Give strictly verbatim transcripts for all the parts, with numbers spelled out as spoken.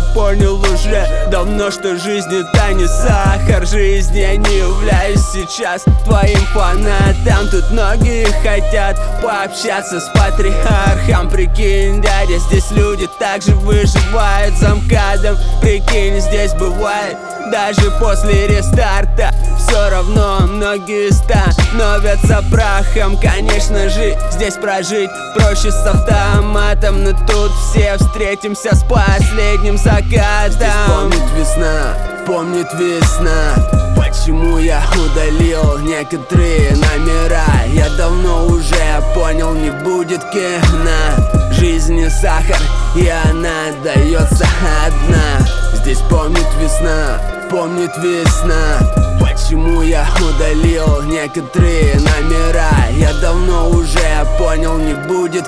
я понял уже давно, что жизнь это не сахар. Жизнь я не являюсь сейчас твоим фанатом. Тут многие хотят пообщаться с патриархом. Прикинь, дядя, здесь люди также выживают за МКАДом. Прикинь, здесь бывает даже после рестарта. Все равно многие становятся прахом. Конечно же, здесь прожить проще с автоматом, но тут все встретимся с последним закатом. Здесь помнит весна, помнит весна. Почему я удалил некоторые номера? Я давно уже понял, не будет кино. Жизнь не сахар, и она дается одна. Здесь помнит весна, помнит весна. Почему я удалил некоторые номера? Я давно уже понял, не будет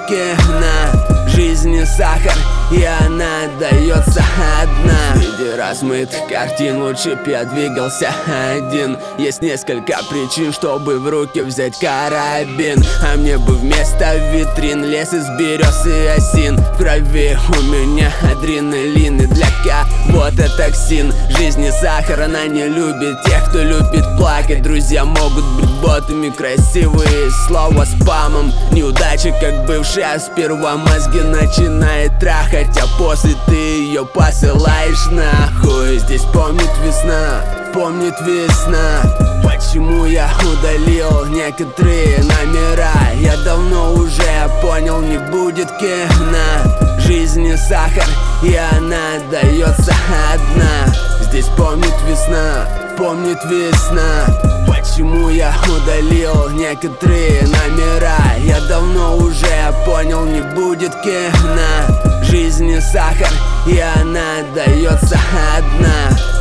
кино. Жизнь не сахар, и она дается одна. Среди размытых картин лучше б я двигался один. Есть несколько причин, чтобы в руки взять карабин. А мне бы вместо витрин лес из берез и осин. В крови у меня адреналин, и для кого-то токсин. Жизнь не сахар, она не любит тех, кто любит плакать. Друзья могут быть ботами, красивые слова спамом. Неудача, как бывшая, сперва мозги начинает трахать, а после ты ее посылаешь нахуй. Здесь помнит весна, помнит весна. Почему я удалил некоторые номера? Я давно уже понял, не будет кино. Жизнь не сахар, и она дается одна. Здесь помнит весна, помнит весна. Почему я удалил некоторые номера? Я давно уже понял, не будет кино. Жизнь не сахар, и она дается одна.